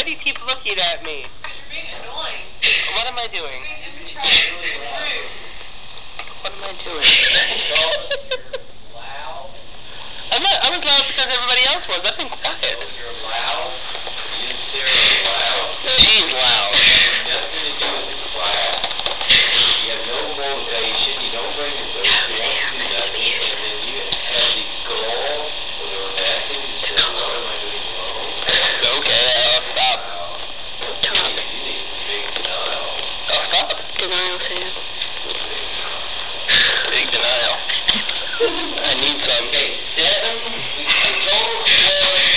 do you keep looking at me? You're being annoying. What am I doing? What am I doing? Loud. I was loud because everybody else was. I've been quiet. You're loud. You and Sarah are loud. She's loud. Nothing to do with the class. You have no motivation. You don't bring your boat. You don't do nothing. And then you have the gall or the audacity to say, what am I doing wrong? Okay, stop. You need a big denial. Oh, stop. Denial, Sam. Big denial. I need some. Okay, 7, the total